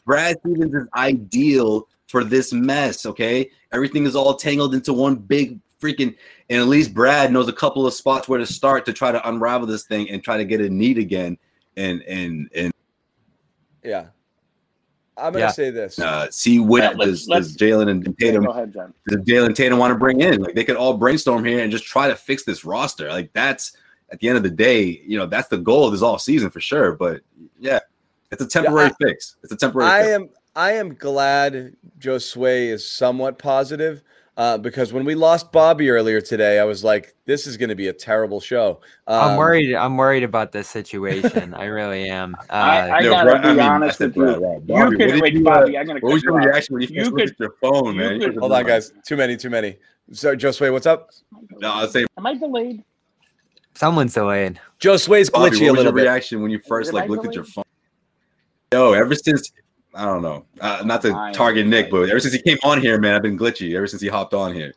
is ideal for this mess. Okay, everything is all tangled into one big freaking, and at least Brad knows a couple of spots where to start to try to unravel this thing and try to get it neat again. And yeah, I'm gonna say this. See what does Jalen and Tatum? Go ahead, John. Does Jalen Tatum want to bring in? Like, they could all brainstorm here and just try to fix this roster. Like, that's at the end of the day, that's the goal of this off season for sure. But yeah, it's a temporary fix. It's a temporary fix. I am glad Josue is somewhat positive. Because when we lost Bobby earlier today, I was like, "This is going to be a terrible show." I'm worried about this situation. I really am. I gotta be honest with you. Bobby, Bobby, I'm gonna. What was your reaction when you looked at your phone, man? Hold on, guys. Too many. So, Josue, what's up? No, I'll say. Am I delayed? Someone's delayed. Josue's glitchy a little bit. What was your reaction when you first looked at your phone? Yo, ever since. I don't know. Not to target Nick, but ever since he came on here, man, I've been glitchy. Ever since he hopped on here.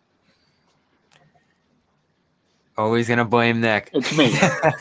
Always gonna blame Nick. It's me.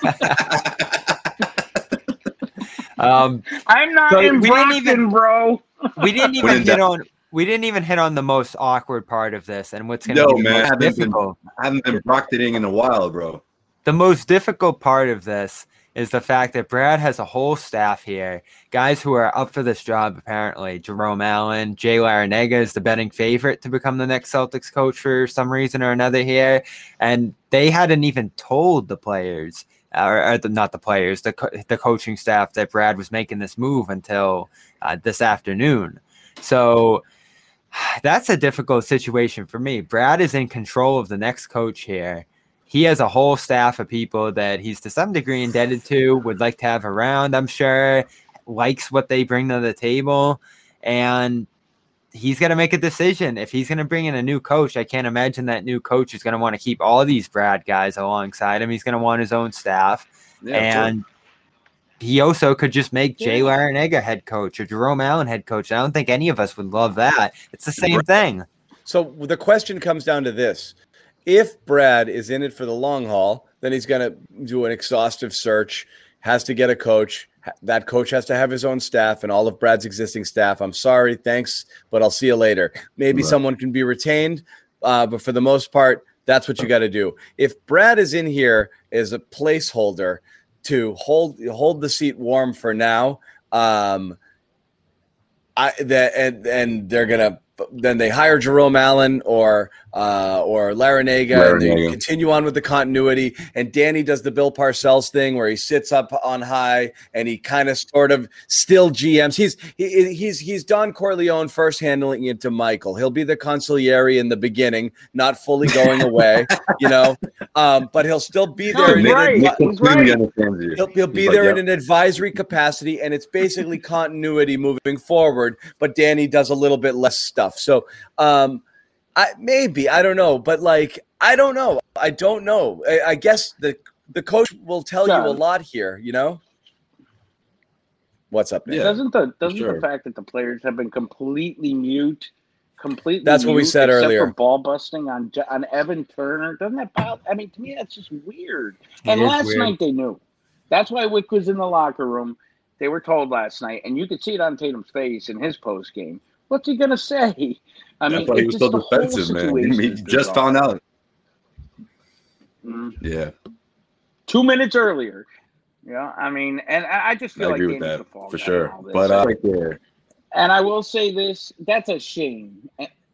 I'm not in Brockton, bro. We didn't even hit on the most awkward part of this, and what's gonna be man, most difficult. I haven't been Brocktoning in a while, bro. The most difficult part of this is the fact that Brad has a whole staff here, guys who are up for this job, apparently. Jerome Allen, Jay Larranaga is the betting favorite to become the next Celtics coach for some reason or another here. And they hadn't even told the players, not the players, the coaching staff that Brad was making this move until this afternoon. So that's a difficult situation for me. Brad is in control of the next coach here. He has a whole staff of people that he's to some degree indebted to, would like to have around, I'm sure, likes what they bring to the table. And he's going to make a decision. If he's going to bring in a new coach, I can't imagine that new coach is going to want to keep all these Brad guys alongside him. He's going to want his own staff. Yeah, and he also could just make Jay Larranaga head coach or Jerome Allen head coach. I don't think any of us would love that. It's the same thing. So the question comes down to this. If Brad is in it for the long haul, then he's going to do an exhaustive search, has to get a coach. That coach has to have his own staff and all of Brad's existing staff. I'm sorry, thanks, but I'll see you later. Maybe someone can be retained, but for the most part, that's what you got to do. If Brad is in here as a placeholder to hold the seat warm for now, and they're going to then they hire Jerome Allen or Larranaga, and they continue on with the continuity. And Danny does the Bill Parcells thing where he sits up on high and he kind of sort of still GMs. He's Don Corleone first handling it to Michael. He'll be the consigliere in the beginning, not fully going away, but he'll still be there. He'll be there in an advisory capacity, and it's basically continuity moving forward. But Danny does a little bit less stuff. So I don't know, but I don't know. I guess the coach will tell you a lot here, What's up, man? Yeah, doesn't the fact that the players have been completely mute, that's what we said earlier. For ball busting on Evan Turner, doesn't that bother? I mean, to me, that's just weird. And last night they knew. That's why Wick was in the locker room. They were told last night, and you could see it on Tatum's face in his post game. What's he gonna say? I mean, he was so defensive, man. He just found out. Mm-hmm. Yeah. 2 minutes earlier. Yeah, I mean, and I just feel I like agree with that for sure. But right there. And I will say this: that's a shame.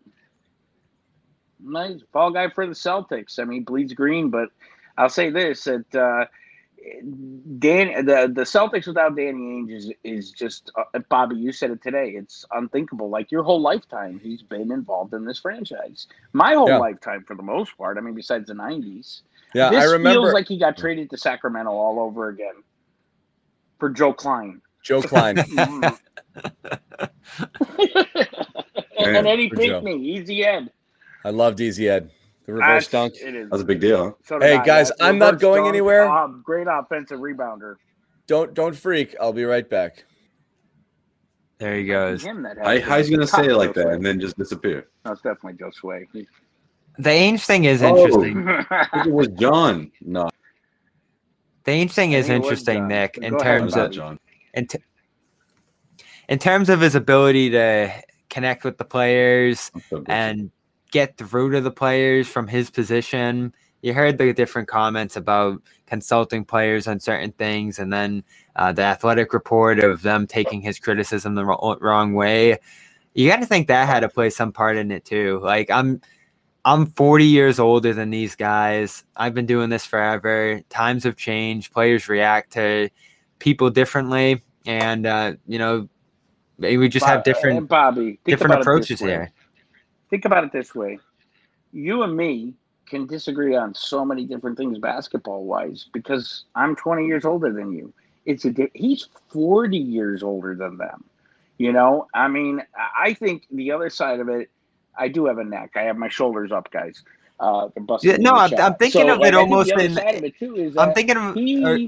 Nice fall guy for the Celtics. I mean, bleeds green, but I'll say this: that the Celtics without Danny Ainge is just Bobby. You said it today. It's unthinkable. Like your whole lifetime, he's been involved in this franchise. My whole lifetime, for the most part. I mean, besides the '90s. Yeah, this I remember. Feels like he got traded to Sacramento all over again for Joe Klein. Joe Klein. And Eddie Pinkney, Easy Ed. I loved Easy Ed. The reverse dunk. That was a big deal. Huh? So hey guys, I'm not going anywhere. Great offensive rebounder. Don't freak. I'll be right back. There he goes. How's he gonna say it like that and then just disappear? That's definitely Joe Sway. The Ainge thing is interesting. It was John. No. The Ainge thing is interesting, Nick, in terms of in terms of his ability to connect with the players and get through to the players from his position. You heard the different comments about consulting players on certain things, and then the Athletic report of them taking his criticism the wrong way. You got to think that had to play some part in it too. Like I'm 40 years older than these guys. I've been doing this forever. Times have changed. Players react to people differently, and we just have different approaches here. Think about it this way: you and me can disagree on so many different things basketball-wise because I'm 20 years older than you. He's 40 years older than them. I mean, I think the other side of it, I do have a neck. I have my shoulders up, guys. I'm thinking of it almost in. The other side of it too is I'm thinking of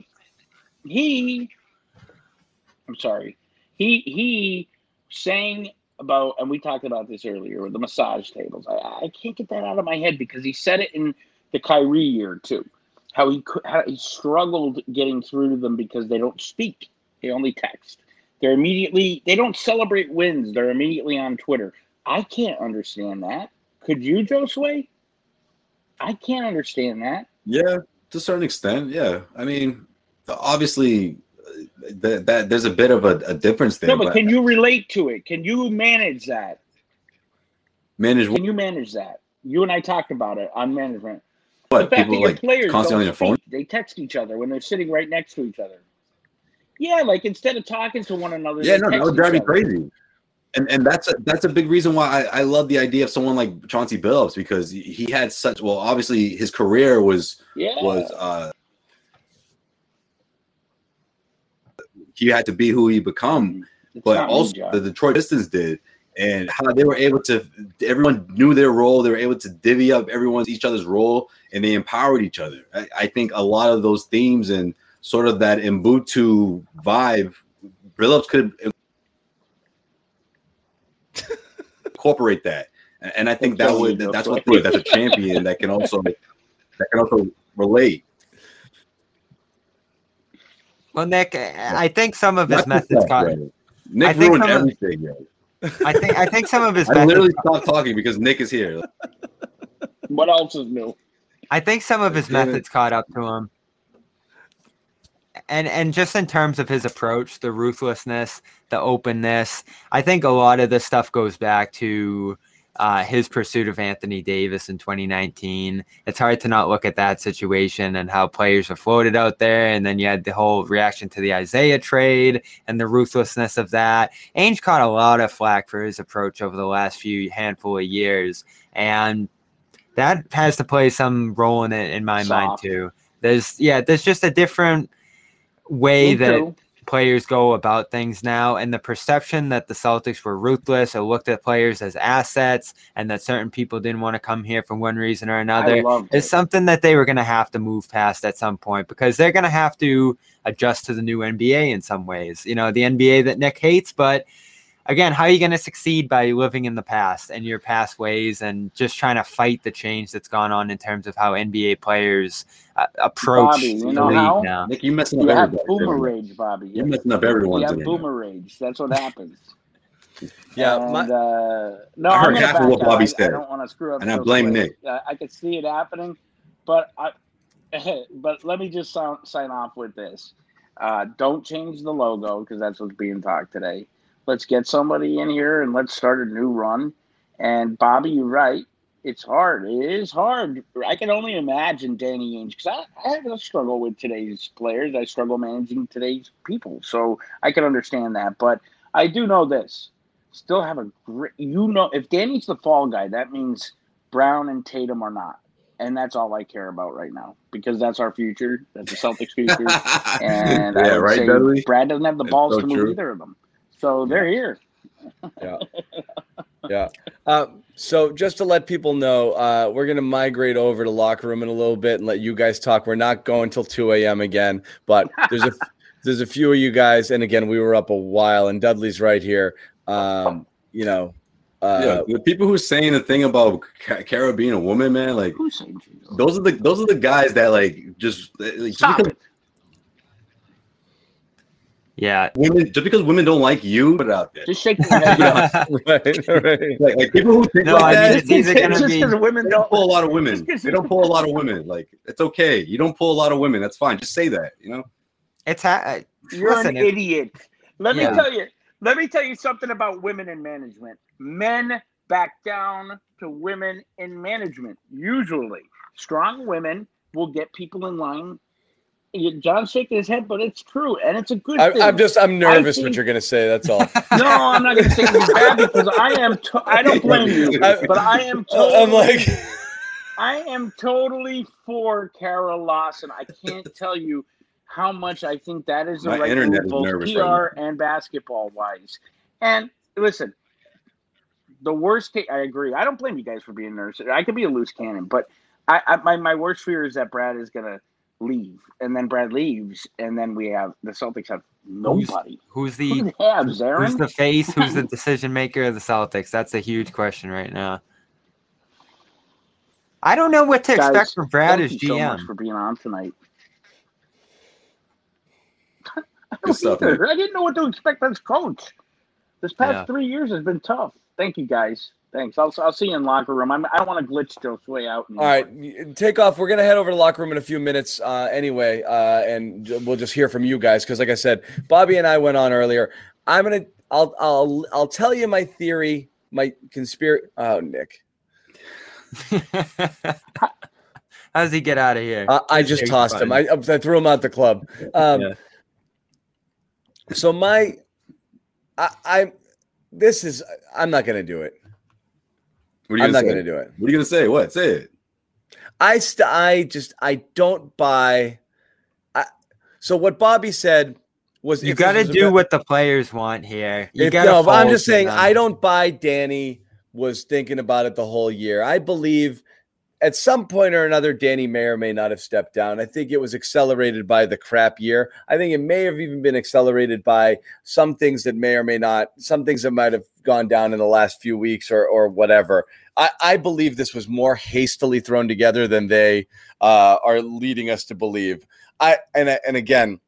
he saying about, and we talked about this earlier with the massage tables. I can't get that out of my head because he said it in the Kyrie year too. How he struggled getting through to them because they don't speak; they only text. They don't celebrate wins. They're immediately on Twitter. I can't understand that. Could you, Josue? I can't understand that. Yeah, to a certain extent. Yeah, I mean, obviously, that there's a bit of a difference there. No, but can you relate to it? Can you manage that? Can you manage that? You and I talked about it on management. But the fact people that your players constantly on your phone. They text each other when they're sitting right next to each other. Yeah, like instead of talking to one another. Yeah, no, that would drive me crazy. And that's a big reason why I love the idea of someone like Chauncey Billups, because he had such, well, obviously his career was he had to be who he become, but also the Detroit Pistons did, and how they were able to, everyone knew their role, they were able to divvy up each other's role, and they empowered each other. I think a lot of those themes and sort of that Ubuntu vibe, Billups could incorporate that, and I think that's what proves that's a champion that can also relate. Well, Nick, I think some of his methods Nick ruined everything. I think some of his I literally stopped talking because Nick is here. What else is new? I think some of his methods caught up to him. And just in terms of his approach, the ruthlessness, the openness, I think a lot of this stuff goes back to his pursuit of Anthony Davis in 2019. It's hard to not look at that situation and how players are floated out there. And then you had the whole reaction to the Isaiah trade and the ruthlessness of that. Ainge caught a lot of flack for his approach over the last handful of years. And that has to play some role in it in my mind too. There's just a different way that players go about things now, and the perception that the Celtics were ruthless or looked at players as assets and that certain people didn't want to come here for one reason or another is something that they were going to have to move past at some point, because they're going to have to adjust to the new NBA in some ways. The NBA that Nick hates, but again, how are you going to succeed by living in the past and your past ways and just trying to fight the change that's gone on in terms of how NBA players approach Bobby, the league now? Nick, you messing up everybody. You have boomer rage, Bobby. You're messing up everyone. You have boomer rage. That's what happens. Yeah. No, I heard half of what Bobby said. I don't want to screw up. And I blame Nick. I could see it happening, but let me just sign off with this. Don't change the logo, because that's what's being talked today. Let's get somebody in here and let's start a new run. And Bobby, you're right. It's hard. It is hard. I can only imagine Danny Ainge, because I have a struggle with today's players. I struggle managing today's people. So I can understand that. But I do know this. Still have a great, if Danny's the fall guy, that means Brown and Tatum are not. And that's all I care about right now, because that's our future. That's the Celtics' future. And I would say Dudley? Brad doesn't have the balls to move either of them. So they're here. Yeah. So just to let people know, we're going to migrate over to locker room in a little bit and let you guys talk. We're not going till 2 a.m. again, but there's a few of you guys. And again, we were up a while, and Dudley's right here. The people who are saying the thing about Kara being a woman, man, like those are the guys that just stop it. Yeah. Women, just because women don't like you, put it out there. Just shaking your head. Right. Like people who think No, like I that, mean, it's either Just gonna be. because women they don't don't. pull a lot of women. Just They don't pull a lot of women. Like, it's okay. You don't pull a lot of women. That's fine. Just say that, you know? It's You're listen, an idiot. Let Yeah. me tell you something about women in management. Men back down to women in management. Usually, strong women will get people in line. John's shaking his head, but it's true, and it's a good thing. I'm nervous think- what you're gonna say. That's all. No, I'm not going to say anything bad because I don't blame you, but I am totally. I'm like, I am totally for Kara Lawson. I can't tell you how much I think that is the My right internet move, is both nervous PR right and basketball wise. And listen, the worst case, I agree. I don't blame you guys for being nervous. I could be a loose cannon, but my worst fear is that Brad is going to leave, and then Brad leaves, and then the Celtics have nobody. Who's Who do the they have, Zarin? who's the face? Who's the decision maker of the Celtics? That's a huge question right now. I don't know what to expect Guys, from Brad thank as you so much GM. for being on tonight. I Good don't stuff, either. man. I didn't know what to expect as coach. This past Yeah. 3 years has been tough. Thank you, guys. Thanks. I'll see you in locker room. I don't want to glitch Josue out. all right, take off. We're gonna head over to the locker room in a few minutes anyway, and we'll just hear from you guys because, like I said, Bobby and I went on earlier. I'll tell you my theory, my conspiracy. Oh, Nick. How does he get out of here? I just He's tossed him. fine. I threw him out the club. Yeah. So I'm not going to do it. What are you I'm not say? going to do it. What are you going to say? What? Say it. I don't buy. So what Bobby said was You if this got to was do about- what the players want here. You If, got to. no, but I'm just saying I don't buy Danny was thinking about it the whole year. I believe at some point or another, Danny may or may not have stepped down. I think it was accelerated by the crap year. I think it may have even been accelerated by some things that may or may not, some things that might have gone down in the last few weeks or whatever. I believe this was more hastily thrown together than they are leading us to believe. Again,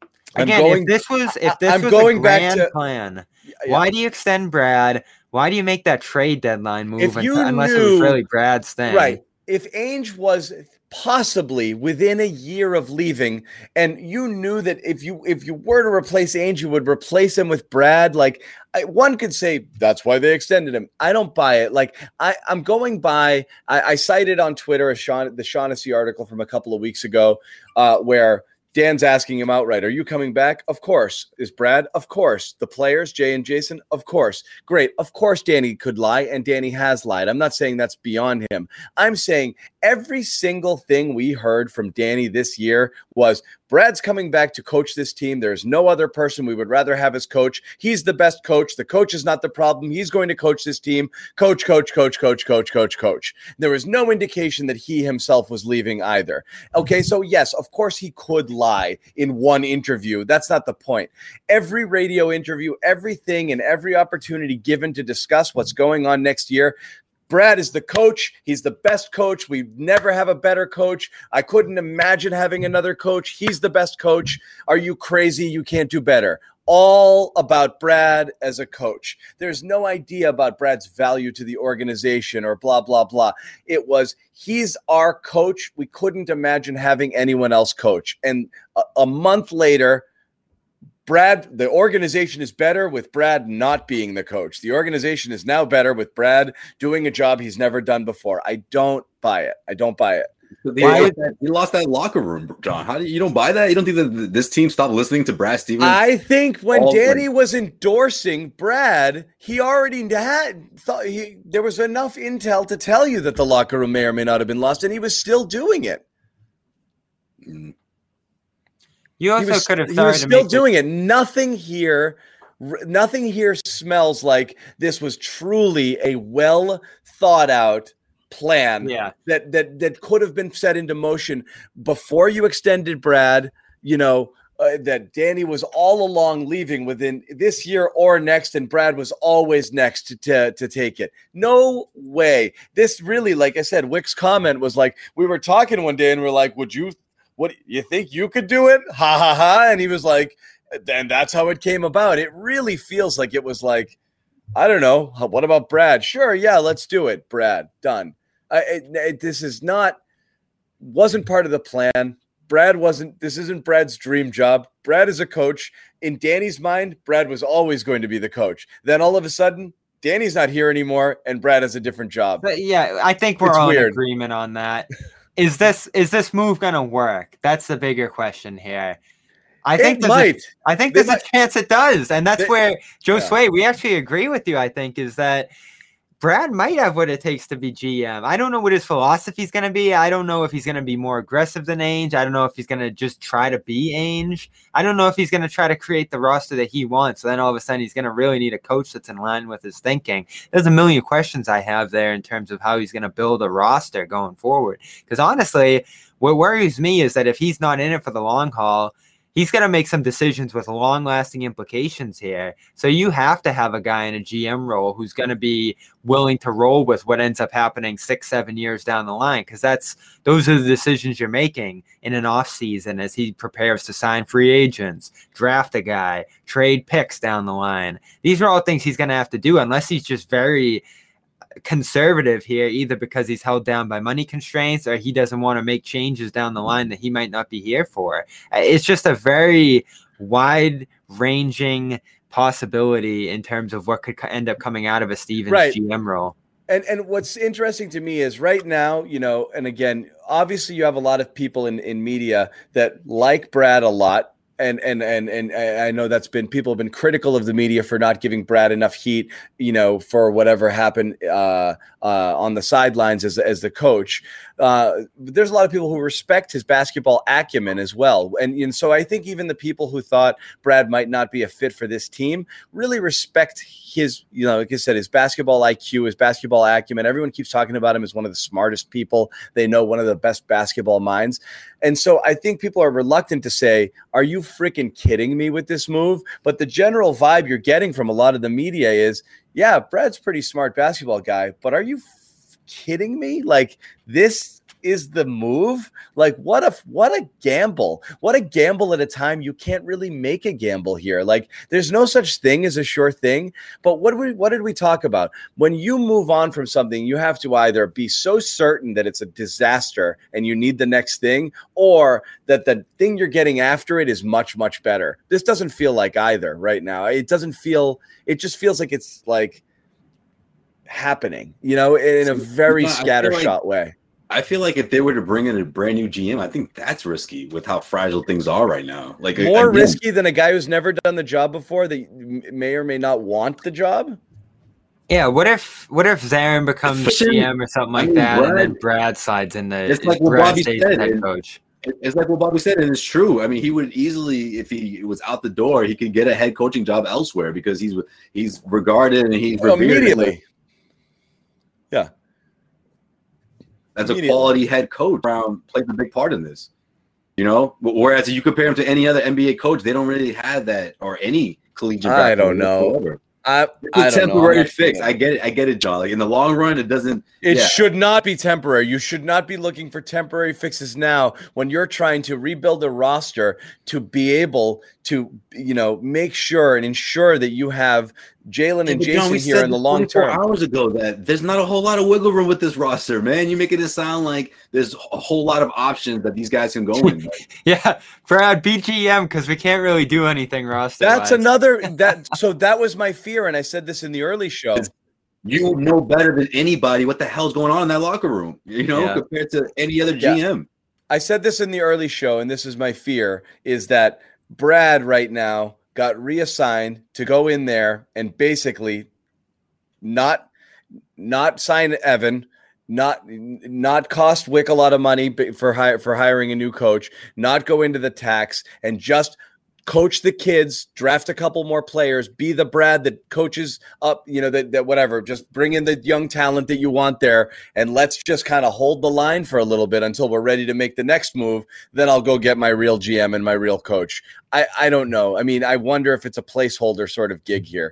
if this was I'm a going back grand to- plan, yeah. why do you extend Brad? Why do you make that trade deadline move If you unless it knew- was really Brad's thing? Right. If Ainge was possibly within a year of leaving, and you knew that if you were to replace Ainge, you would replace him with Brad, one could say that's why they extended him. I don't buy it. I'm going by, I cited on Twitter the Shaughnessy article from a couple of weeks ago where Dan's asking him outright, are you coming back? Of course. Is Brad? Of course. The players, Jay and Jason? Of course. Great. Of course Danny could lie, and Danny has lied. I'm not saying that's beyond him. I'm saying every single thing we heard from Danny this year was Brad's coming back to coach this team. There's no other person we would rather have as coach. He's the best coach. The coach is not the problem. He's going to coach this team. Coach. There was no indication that he himself was leaving either. Okay, so yes, of course he could lie in one interview. That's not the point. Every radio interview, everything and every opportunity given to discuss what's going on next year, Brad is the coach. He's the best coach. We never have a better coach. I couldn't imagine having another coach. He's the best coach. Are you crazy? You can't do better. All about Brad as a coach. There's no idea about Brad's value to the organization or blah, blah, blah. It was, he's our coach. We couldn't imagine having anyone else coach. And a month later, Brad, the organization is better with Brad not being the coach. The organization is now better with Brad doing a job he's never done before. I don't buy it. He lost that locker room, John. How do you don't buy that? You don't think that this team stopped listening to Brad Stevens? I think when Danny was endorsing Brad, he already there was enough intel to tell you that the locker room may or may not have been lost, and he was still doing it. You also could have started. He was still doing it. Nothing here smells like this was truly a well thought out plan. Yeah. That could have been set into motion before you extended Brad. That Danny was all along leaving within this year or next, and Brad was always next to take it. No way. This really, like I said, Wick's comment was like, we were talking one day and we're like, what, you think you could do it? Ha ha ha. And he was like, then that's how it came about. It really feels like it was like, I don't know. What about Brad? Sure. Yeah, let's do it. Brad, done. This wasn't part of the plan. This isn't Brad's dream job. Brad is a coach. In Danny's mind, Brad was always going to be the coach. Then all of a sudden, Danny's not here anymore, and Brad has a different job. But yeah, I think we're all in agreement on that. Is this move going to work? That's the bigger question here. I think there's a chance it does. And that's where, Joe Sway, we actually agree with you, I think, is that Brad might have what it takes to be GM. I don't know what his philosophy is going to be. I don't know if he's going to be more aggressive than Ainge. I don't know if he's going to just try to be Ainge. I don't know if he's going to try to create the roster that he wants. So then all of a sudden he's going to really need a coach that's in line with his thinking. There's a million questions I have there in terms of how he's going to build a roster going forward. Because honestly, what worries me is that if he's not in it for the long haul, he's going to make some decisions with long-lasting implications here. So you have to have a guy in a GM role who's going to be willing to roll with what ends up happening 6-7 years down the line, because those are the decisions you're making in an offseason as he prepares to sign free agents, draft a guy, trade picks down the line. These are all things he's going to have to do unless he's just very conservative here, either because he's held down by money constraints or he doesn't want to make changes down the line that he might not be here for. It's just a very wide-ranging possibility in terms of what could end up coming out of a Stevens GM role. And what's interesting to me is right now, and again, obviously you have a lot of people in media that like Brad a lot. And I know people have been critical of the media for not giving Brad enough heat, for whatever happened on the sidelines as the coach. There's a lot of people who respect his basketball acumen as well. And so I think even the people who thought Brad might not be a fit for this team really respect his, like I said, his basketball IQ, his basketball acumen. Everyone keeps talking about him as one of the smartest people they know, one of the best basketball minds. And so I think people are reluctant to say, are you freaking kidding me with this move? But the general vibe you're getting from a lot of the media is, yeah, Brad's a pretty smart basketball guy, but are you kidding me? Like, this is the move? Like, what a gamble. What a gamble at a time you can't really make a gamble here. Like, there's no such thing as a sure thing. But what did we talk about? When you move on from something, you have to either be so certain that it's a disaster and you need the next thing, or that the thing you're getting after it is much, much better. This doesn't feel like either right now. It just feels like it's like happening, in a very scattershot way. I feel like if they were to bring in a brand new GM, I think that's risky with how fragile things are right now. Like more risky than a guy who's never done the job before that may or may not want the job. Yeah, what if Zarin becomes GM or something like that, and then Brad slides in the it's like what Bobby said, head coach. It's like what Bobby said, and it's true. I mean, he would easily, if he was out the door, he could get a head coaching job elsewhere because he's regarded and he's immediately. Yeah. That's a quality head coach. Brown plays a big part in this, Whereas if you compare him to any other NBA coach, they don't really have that, or any collegiate. I don't know. It's a temporary fix. I get it, John. Like in the long run, it doesn't. It should not be temporary. You should not be looking for temporary fixes now when you're trying to rebuild a roster to be able to, make sure and ensure that you have Jalen and Jason here in the long term. Hours ago, that there's not a whole lot of wiggle room with this roster, man. You're making it sound like there's a whole lot of options that these guys can go in. Yeah, Brad, be GM because we can't really do anything roster. That's so that was my fear, and I said this in the early show. You know better than anybody what the hell's going on in that locker room, compared to any other GM. Yeah. I said this in the early show, and this is my fear, is that Brad right now got reassigned to go in there and basically not sign Evan, not cost Wick a lot of money for hiring a new coach, not go into the tax, and just coach the kids, draft a couple more players, be the Brad that coaches up, that whatever, just bring in the young talent that you want there, and let's just kind of hold the line for a little bit until we're ready to make the next move. Then I'll go get my real GM and my real coach. I don't know. I mean, I wonder if it's a placeholder sort of gig here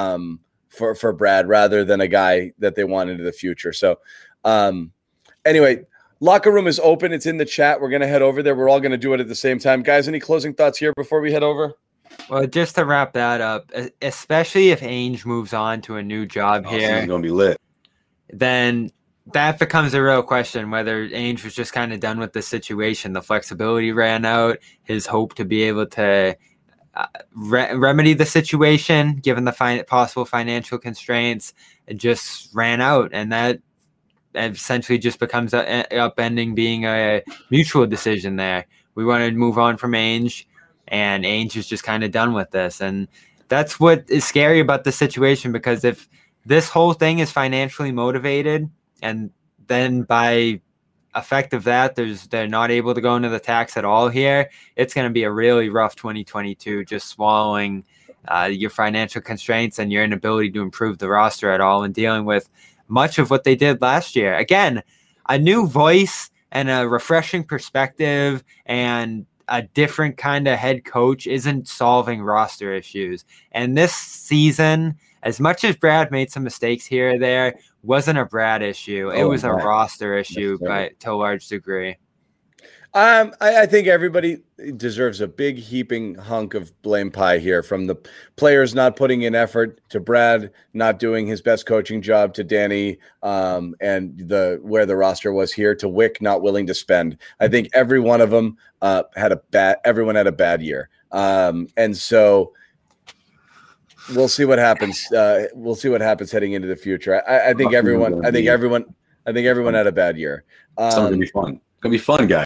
for Brad rather than a guy that they want into the future. So anyway, locker room is open. It's in the chat. We're going to head over there. We're all going to do it at the same time. Guys, any closing thoughts here before we head over? Well, just to wrap that up, especially if Ainge moves on to a new job here, it's going to be lit. Then that becomes a real question whether Ainge was just kind of done with the situation. The flexibility ran out. His hope to be able to remedy the situation, given the possible financial constraints, it just ran out. And that essentially just becomes upending being a mutual decision there. We wanted to move on from Ainge, and Ainge is just kind of done with this. And that's what is scary about the situation, because if this whole thing is financially motivated, and then by effect of that, they're not able to go into the tax at all here, it's going to be a really rough 2022, just swallowing your financial constraints and your inability to improve the roster at all, and dealing with much of what they did last year. Again, a new voice and a refreshing perspective and a different kind of head coach isn't solving roster issues. And this season, as much as Brad made some mistakes here or there, wasn't a Brad issue. It was a roster issue to a large degree. I think everybody deserves a big heaping hunk of blame pie here, from the players not putting in effort, to Brad not doing his best coaching job, to Danny and where the roster was here, to Wick not willing to spend. I think every one of them everyone had a bad year. And so we'll see what happens. We'll see what happens heading into the future. I think everyone had a bad year. It's going to be fun. It's going to be fun, guys.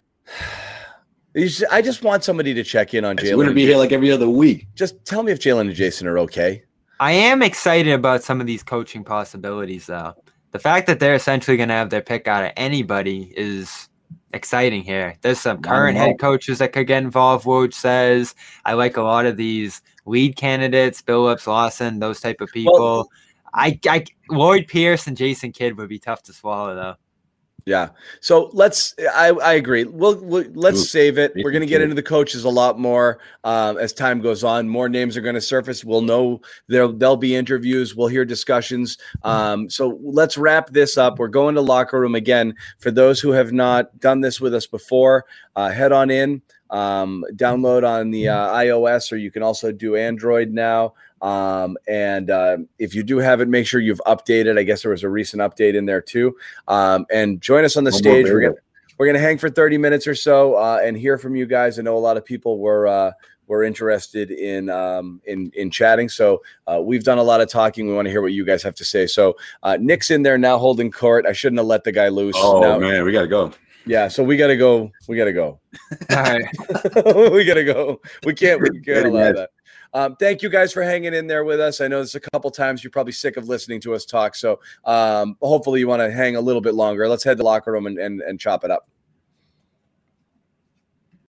I just want somebody to check in on Jalen. We're going to be here like every other week. Just tell me if Jalen and Jason are okay. I am excited about some of these coaching possibilities, though. The fact that they're essentially going to have their pick out of anybody is exciting here. There's some current head coaches that could get involved, Woj says. I like a lot of these lead candidates, Billups, Lawson, those type of people. Well, Lloyd Pierce and Jason Kidd would be tough to swallow, though. Yeah. So I agree. Let's save it. We're going to get into the coaches a lot more as time goes on. More names are going to surface. We'll know there'll be interviews. We'll hear discussions. So let's wrap this up. We're going to Locker Room again. For those who have not done this with us before, head on in, download on the iOS, or you can also do Android now. If you do have it, make sure you've updated. I guess there was a recent update in there too. And join us on the stage. We're gonna hang for 30 minutes or so and hear from you guys. I know a lot of people were interested in chatting. So we've done a lot of talking. We want to hear what you guys have to say. So Nick's in there now holding court. I shouldn't have let the guy loose. Oh man, we gotta go. Yeah, so we gotta go. All right. we gotta go. We can't allow that. Thank you guys for hanging in there with us. I know this a couple times. You're probably sick of listening to us talk. So hopefully you want to hang a little bit longer. Let's head to Locker Room and chop it up.